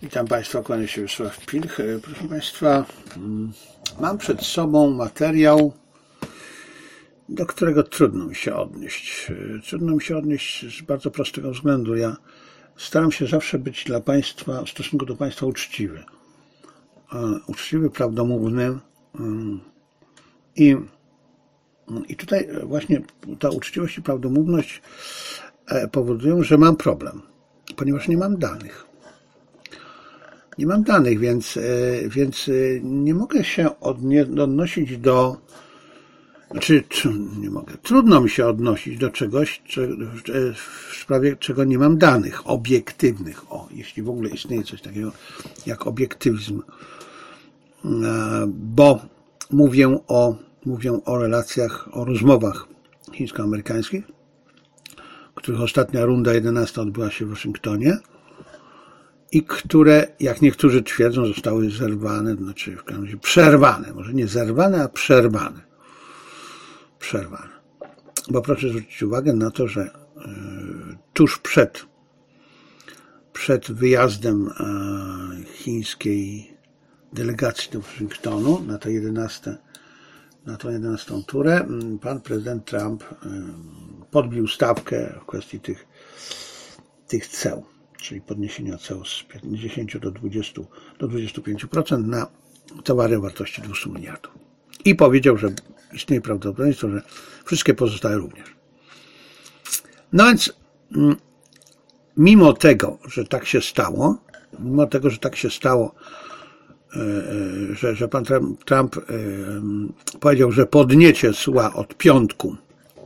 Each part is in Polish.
Witam Państwa, kłaniam się Wiesław Pilch. Proszę Państwa, mam przed sobą materiał, do którego trudno mi się odnieść. Trudno mi się odnieść z bardzo prostego względu. Ja staram się zawsze być dla Państwa, w stosunku do Państwa uczciwy. Uczciwy, prawdomówny. I tutaj właśnie ta uczciwość i prawdomówność powodują, że mam problem, ponieważ nie mam danych. Nie mam danych, więc nie mogę się odnosić do... nie mogę. Trudno mi się odnosić do czegoś, w sprawie czego nie mam danych obiektywnych. Jeśli w ogóle istnieje coś takiego jak obiektywizm. Bo mówię o relacjach, o rozmowach chińsko-amerykańskich, których ostatnia runda 11 odbyła się w Waszyngtonie i które, jak niektórzy twierdzą, zostały zerwane, znaczy w każdym razie przerwane. Może nie zerwane, a przerwane. Bo proszę zwrócić uwagę na to, że tuż przed wyjazdem chińskiej delegacji do Waszyngtonu na tą 11 turę, pan prezydent Trump podbił stawkę w kwestii tych ceł, czyli podniesienia ceł z 50 do 25% na towary o wartości 200 miliardów. I powiedział, że istnieje prawdopodobieństwo, że wszystkie pozostałe również. No więc mimo tego, że tak się stało, że pan Trump powiedział, że podniecie cła od piątku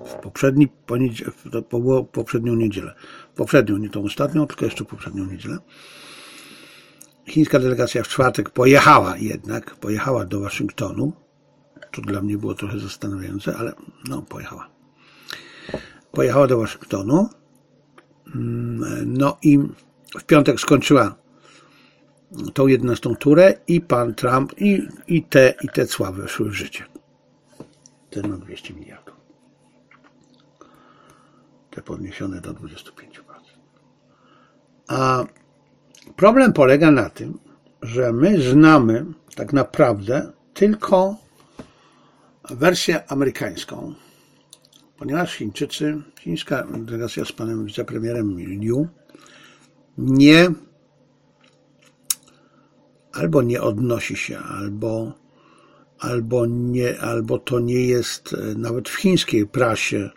w poprzednią niedzielę. Poprzednią, nie tą ostatnią, tylko jeszcze poprzednią niedzielę. Chińska delegacja w czwartek pojechała do Waszyngtonu. To dla mnie było trochę zastanawiające, ale pojechała. Pojechała do Waszyngtonu. No i w piątek skończyła tą 11 turę i pan Trump i te cła weszły w życie. Te na 200 miliardów. Te podniesione do 25%. A problem polega na tym, że my znamy tak naprawdę tylko wersję amerykańską, ponieważ chińska delegacja z panem wicepremierem Liu albo nie odnosi się, albo to nie jest nawet w chińskiej prasie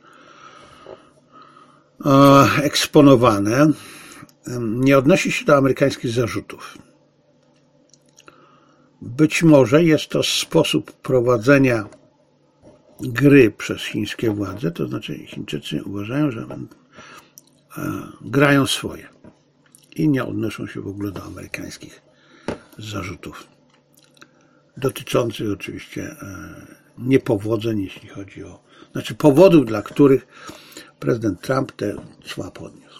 eksponowane, nie odnosi się do amerykańskich zarzutów. Być może jest to sposób prowadzenia gry przez chińskie władze, to znaczy Chińczycy uważają, że grają swoje i nie odnoszą się w ogóle do amerykańskich zarzutów dotyczących oczywiście niepowodzeń, jeśli chodzi o, powodów, dla których prezydent Trump te cła podniósł.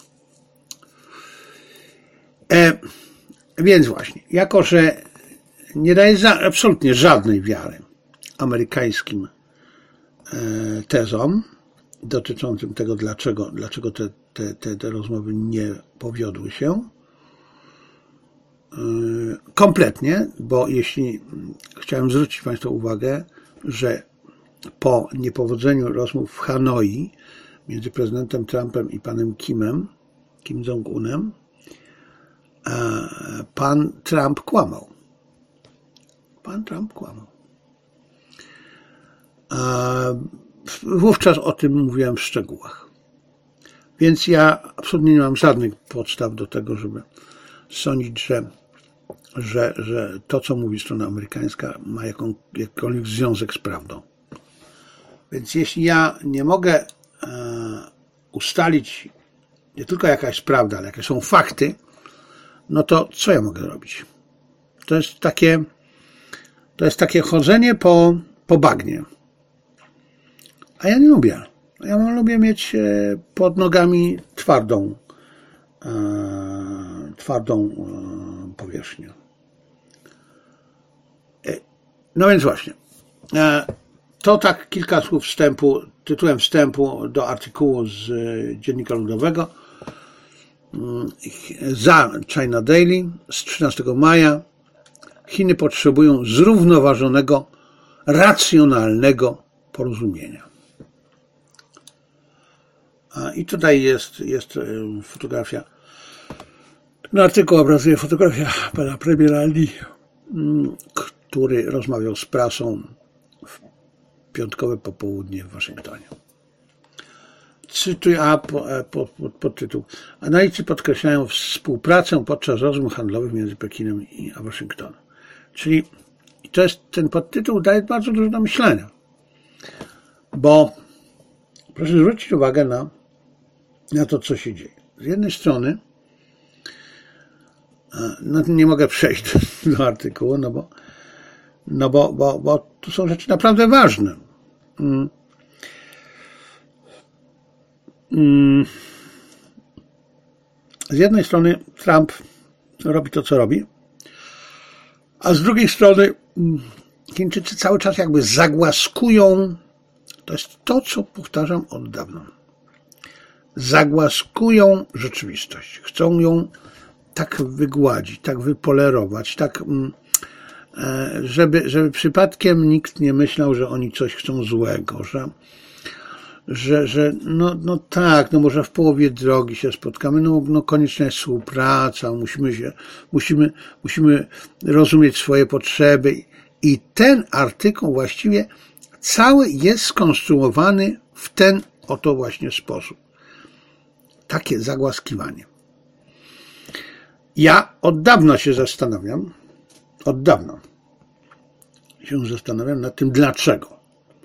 Więc właśnie, jako że nie daje absolutnie żadnej wiary amerykańskim tezom dotyczącym tego, dlaczego te rozmowy nie powiodły się, kompletnie, bo chciałem zwrócić Państwa uwagę, że po niepowodzeniu rozmów w Hanoi między prezydentem Trumpem i panem Kim Jong-unem, pan Trump kłamał. Wówczas o tym mówiłem w szczegółach. Więc ja absolutnie nie mam żadnych podstaw do tego, żeby sądzić, że to, co mówi strona amerykańska, ma jakikolwiek związek z prawdą. Więc jeśli ja nie mogę ustalić nie tylko jaka jest prawda, ale jakie są fakty, no to co ja mogę robić? To jest takie chodzenie po bagnie. A ja nie lubię. Ja lubię mieć pod nogami twardą powierzchnię. No więc właśnie. To tak kilka słów tytułem wstępu do artykułu z Dziennika Ludowego. za China Daily z 13 maja. Chiny potrzebują zrównoważonego, racjonalnego porozumienia. I tutaj jest fotografia. Ten artykuł obrazuje fotografia pana premiera Lee, który rozmawiał z prasą w piątkowe popołudnie w Waszyngtonie. Cytuję podtytuł. Analitycy podkreślają współpracę podczas rozmów handlowych między Pekinem a Waszyngtonem. Czyli ten podtytuł daje bardzo dużo do myślenia. Bo proszę zwrócić uwagę na to, co się dzieje. Z jednej strony nie mogę przejść do artykułu, bo tu są rzeczy naprawdę ważne. Z jednej strony Trump robi to, co robi, a z drugiej strony Chińczycy cały czas jakby zagłaskują, to jest to, co powtarzam od dawna, zagłaskują rzeczywistość. Chcą ją tak wygładzić, tak wypolerować, tak, żeby przypadkiem nikt nie myślał, że oni coś chcą złego, że może w połowie drogi się spotkamy, no konieczna jest współpraca, musimy rozumieć swoje potrzeby. I ten artykuł właściwie cały jest skonstruowany w ten oto właśnie sposób. Takie zagłaskiwanie. Ja od dawna się zastanawiam nad tym, dlaczego.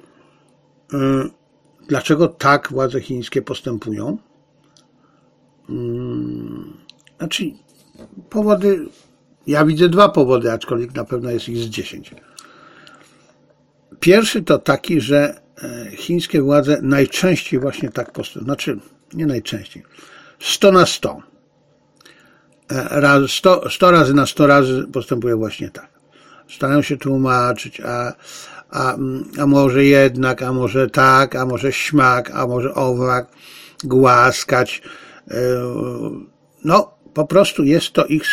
Dlaczego tak władze chińskie postępują? Znaczy, powody, ja widzę 2 powody, aczkolwiek na pewno jest ich z 10. Pierwszy to taki, że chińskie władze najczęściej właśnie tak postępują. Znaczy, nie najczęściej. 100 na 100. 100 razy na 100 razy postępują właśnie tak. Starają się tłumaczyć, a może jednak, a może tak, a może śmak, a może owak, głaskać. No, po prostu jest to ich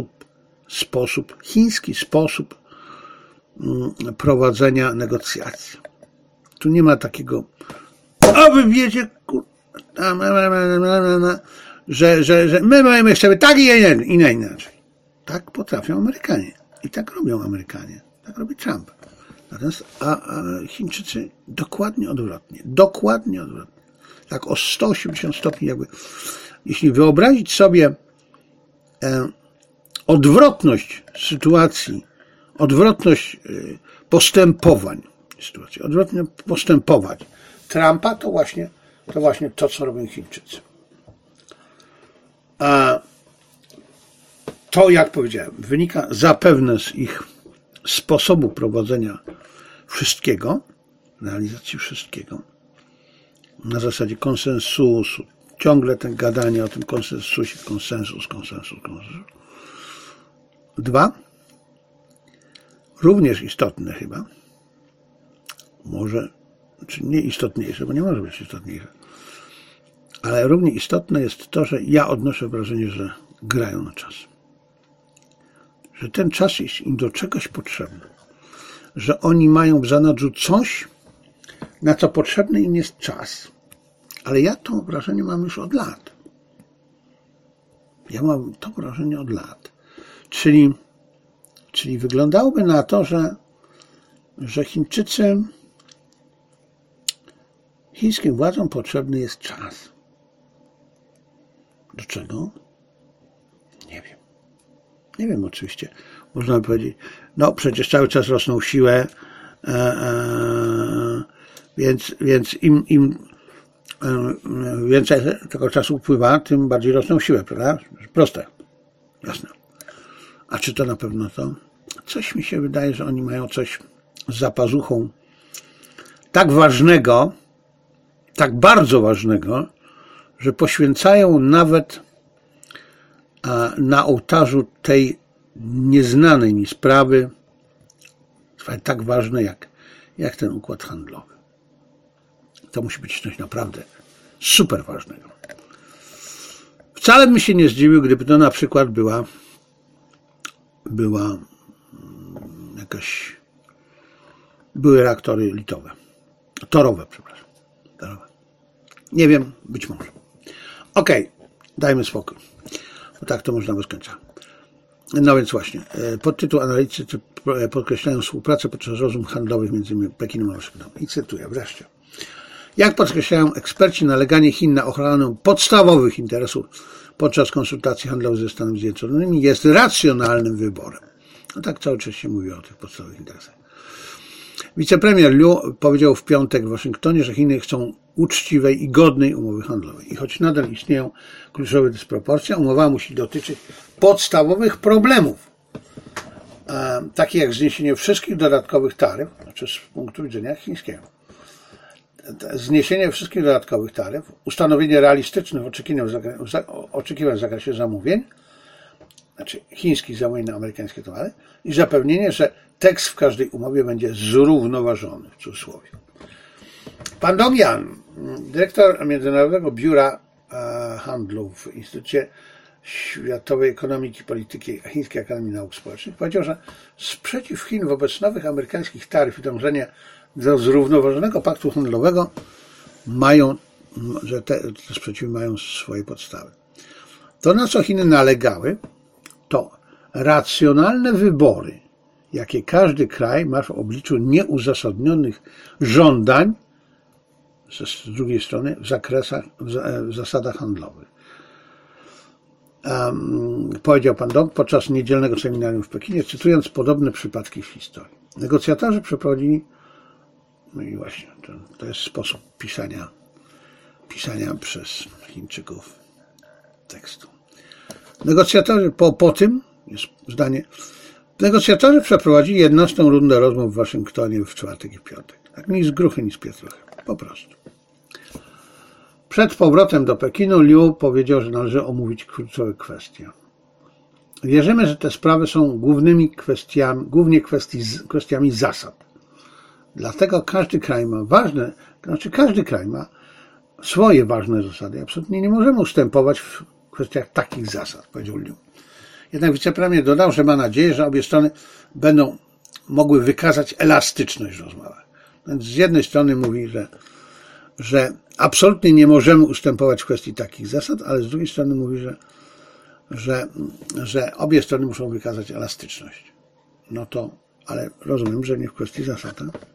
chiński sposób prowadzenia negocjacji. Tu nie ma takiego, a wy wiecie, że my chcemy tak i nie inaczej. Tak potrafią Amerykanie. I tak robią Amerykanie. Tak robi Trump. Natomiast Chińczycy dokładnie odwrotnie. Tak o 180 stopni jakby. Jeśli wyobrazić sobie odwrotność sytuacji, odwrotność postępowań sytuacji, odwrotnie postępować Trumpa, to właśnie to, co robią Chińczycy. A to, jak powiedziałem, wynika zapewne z ich sposobu prowadzenia wszystkiego, realizacji wszystkiego, na zasadzie konsensusu. Ciągle ten gadanie o tym konsensusie, konsensus. 2, również istotne chyba, może, czy nie istotniejsze, bo nie może być istotniejsze, ale równie istotne jest to, że ja odnoszę wrażenie, że grają na czas. Że ten czas jest im do czegoś potrzebny. Że oni mają w zanadrzu coś, na co potrzebny im jest czas. Ale ja to wrażenie mam już od lat. Czyli wyglądałoby na to, że chińskim władzom potrzebny jest czas. Do czego? Nie wiem oczywiście. Można by powiedzieć, no przecież cały czas rosną w siłę, więc im więcej tego czasu upływa, tym bardziej rosną w siłę, prawda? Proste. Jasne. A czy to na pewno to? Coś mi się wydaje, że oni mają coś za pazuchą tak ważnego, tak bardzo ważnego, że poświęcają nawet na ołtarzu tej nieznanej mi sprawy tak ważne jak ten układ handlowy. To musi być coś naprawdę super ważnego. W Wcale bym się nie zdziwił, gdyby to na przykład były reaktory torowe. Nie wiem, być może. Okej, dajmy spokój. Bo tak to można bez końca. No więc właśnie, podtytuł analitycy podkreślają współpracę podczas rozmów handlowych między Pekinem a Waszyngtonem. I cytuję wreszcie. Jak podkreślają eksperci, naleganie Chin na ochronę podstawowych interesów podczas konsultacji handlowych ze Stanami Zjednoczonymi jest racjonalnym wyborem. No tak cały czas się mówi o tych podstawowych interesach. Wicepremier Liu powiedział w piątek w Waszyngtonie, że Chiny chcą uczciwej i godnej umowy handlowej. I choć nadal istnieją kluczowe dysproporcje, umowa musi dotyczyć podstawowych problemów, takich jak zniesienie wszystkich dodatkowych taryf, znaczy z punktu widzenia chińskiego. Zniesienie wszystkich dodatkowych taryf, ustanowienie realistycznych oczekiwań w zakresie zamówień, znaczy chińskich zamówień na amerykańskie towary i zapewnienie, że tekst w każdej umowie będzie zrównoważony, w cudzysłowie. Pan Dong Yan, dyrektor Międzynarodowego Biura Handlu w Instytucie Światowej Ekonomiki i Polityki Chińskiej Akademii Nauk Społecznych, powiedział, że sprzeciw Chin wobec nowych amerykańskich taryf i dążenie do zrównoważonego paktu handlowego że te sprzeciwy mają swoje podstawy. To, na co Chiny nalegały, to racjonalne wybory, jakie każdy kraj ma w obliczu nieuzasadnionych żądań, z drugiej strony w zasadach handlowych. Powiedział pan Dong podczas niedzielnego seminarium w Pekinie, cytując podobne przypadki w historii. Negocjatorzy przeprowadzili, no i właśnie, to jest sposób pisania przez Chińczyków tekstu. Negocjatorzy, po tym, jest zdanie, negocjatorzy przeprowadzili 11. rundę rozmów w Waszyngtonie w czwartek i w piątek. Tak, ni z gruchy, ni z pietruchy. Po prostu. Przed powrotem do Pekinu Liu powiedział, że należy omówić kluczowe kwestie. Wierzymy, że te sprawy są głównie kwestiami zasad. Dlatego każdy kraj ma swoje ważne zasady. Absolutnie nie możemy ustępować w kwestiach takich zasad, powiedział Liu. Jednak wicepremier dodał, że ma nadzieję, że obie strony będą mogły wykazać elastyczność w rozmowach. Więc z jednej strony mówi, że absolutnie nie możemy ustępować w kwestii takich zasad, ale z drugiej strony mówi, że obie strony muszą wykazać elastyczność. No to, ale rozumiem, że nie w kwestii zasad.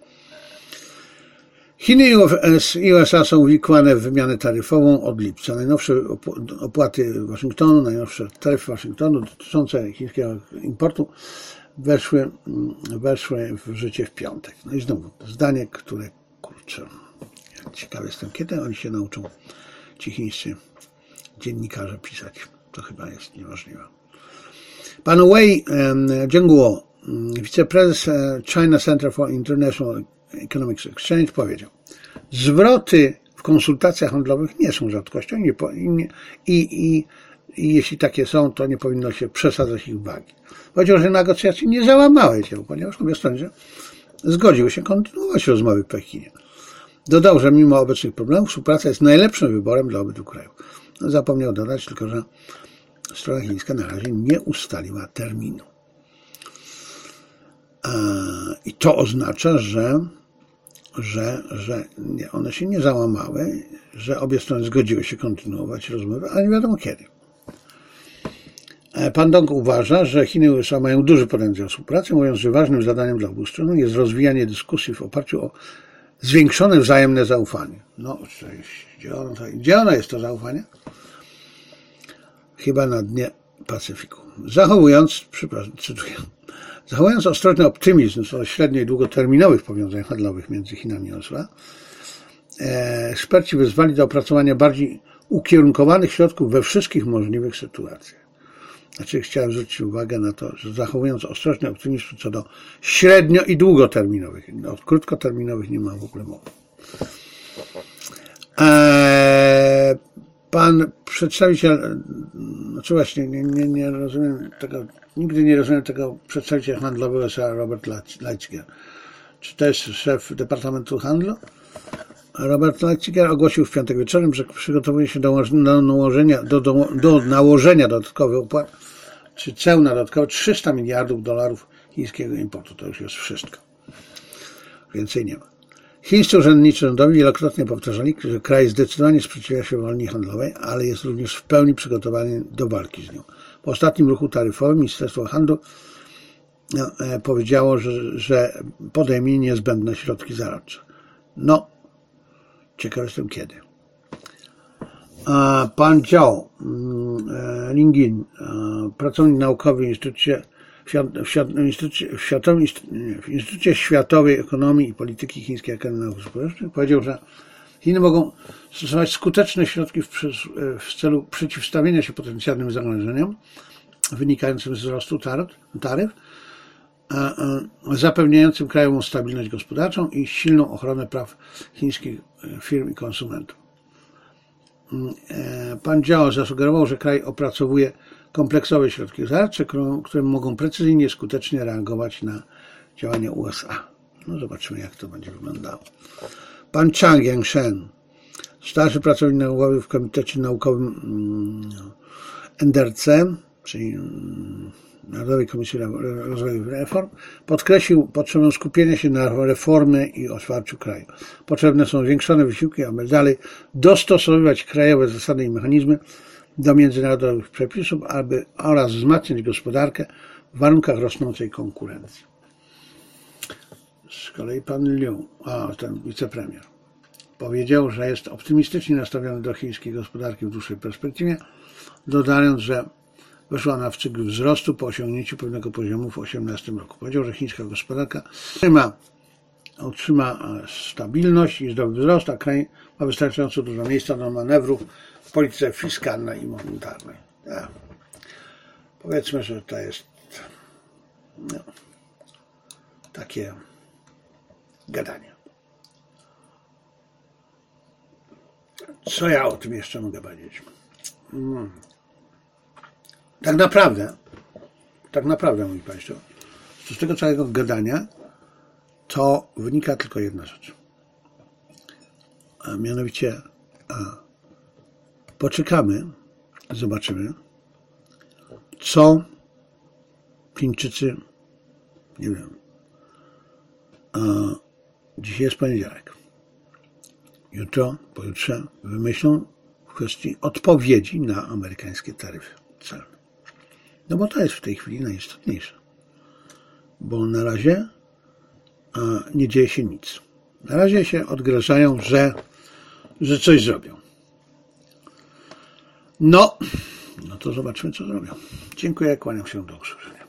Chiny i USA są uwikłane w wymianę taryfową od lipca. Najnowsze opłaty Waszyngtonu, najnowsze taryfy Waszyngtonu dotyczące chińskiego importu weszły w życie w piątek. No i znowu zdanie, które, kurczę, ciekawy jestem, kiedy oni się nauczą, ci chińscy dziennikarze, pisać. To chyba jest niemożliwe. Pan Wei Jianguo, wiceprezes China Center for International Economic Exchange, powiedział: zwroty w konsultacjach handlowych nie są rzadkością i jeśli takie są, to nie powinno się przesadzać ich wagi. Powiedział, że negocjacje nie załamały się, ponieważ obie strony zgodziły się kontynuować rozmowy w Pekinie. Dodał, że mimo obecnych problemów współpraca jest najlepszym wyborem dla obydwu krajów. Zapomniał dodać tylko, że strona chińska na razie nie ustaliła terminu. I to oznacza, że one się nie załamały, że obie strony zgodziły się kontynuować rozmowy, ale nie wiadomo kiedy. Pan Dong uważa, że Chiny i USA mają duży potencjał współpracy, mówiąc, że ważnym zadaniem dla obu stron jest rozwijanie dyskusji w oparciu o zwiększone wzajemne zaufanie. No, gdzie ono jest to zaufanie? Chyba na dnie Pacyfiku. Zachowując ostrożny optymizm co do średnio- i długoterminowych powiązań handlowych między Chinami i USA, eksperci wezwali do opracowania bardziej ukierunkowanych środków we wszystkich możliwych sytuacjach. Znaczy, chciałem zwrócić uwagę na to, że zachowując ostrożny optymizm co do średnio- i długoterminowych, od krótkoterminowych nie ma w ogóle mowy. Pan przedstawiciel, znaczy właśnie nie rozumiem tego, nigdy nie rozumiem tego przedstawiciela handlowego USA Robert Lighthizer. Czy to jest szef Departamentu Handlu? Robert Lighthizer ogłosił w piątek wieczorem, że przygotowuje się do nałożenia dodatkowych opłat czy ceł na dodatkowe $300 miliardów chińskiego importu. To już jest wszystko. Więcej nie ma. Chińscy urzędnicy rządowi wielokrotnie powtarzali, że kraj zdecydowanie sprzeciwia się wojnie handlowej, ale jest również w pełni przygotowany do walki z nią. Po ostatnim ruchu taryfowym Ministerstwo Handlu powiedziało, że podejmie niezbędne środki zaradcze. No, ciekaw jestem kiedy. Pan Zhao Lingjin, pracownik naukowy w Instytucie Światowej Ekonomii i Polityki Chińskiej Akademii Nauk Społecznych, powiedział, że Chiny mogą stosować skuteczne środki w celu przeciwstawienia się potencjalnym zagrożeniom wynikającym z wzrostu taryf, zapewniającym krajową stabilność gospodarczą i silną ochronę praw chińskich firm i konsumentów. Pan Zhao zasugerował, że kraj opracowuje kompleksowe środki zaradcze, które mogą precyzyjnie, skutecznie reagować na działania USA. No zobaczymy, jak to będzie wyglądało. Pan Chang Yangshen, starszy pracownik naukowy w Komitecie Naukowym NDRC, czyli Narodowej Komisji Rozwoju Reform, podkreślił potrzebę skupienia się na reformie i otwarciu kraju. Potrzebne są zwiększone wysiłki, aby dalej dostosowywać krajowe zasady i mechanizmy do międzynarodowych przepisów, oraz wzmacniać gospodarkę w warunkach rosnącej konkurencji. Z kolei pan Liu, ten wicepremier, powiedział, że jest optymistycznie nastawiony do chińskiej gospodarki w dłuższej perspektywie, dodając, że weszła na cykl wzrostu po osiągnięciu pewnego poziomu w 2018 roku. Powiedział, że chińska gospodarka utrzyma stabilność i zdrowy wzrost, a kraj ma wystarczająco dużo miejsca do manewrów w polityce fiskalnej i monetarnej. Powiedzmy, że to jest takie gadanie. Co ja o tym jeszcze mogę powiedzieć? Tak naprawdę, moi Państwo, z tego całego gadania to wynika tylko jedna rzecz. A mianowicie poczekamy, zobaczymy, co Chińczycy, nie wiem, dzisiaj jest poniedziałek, jutro, pojutrze wymyślą w kwestii odpowiedzi na amerykańskie taryfy celne. No bo to jest w tej chwili najistotniejsze. Bo na razie nie dzieje się nic. Na razie się odgrażają, że coś zrobią. No to zobaczmy, co zrobią. Dziękuję, kłaniam się, do usłyszenia.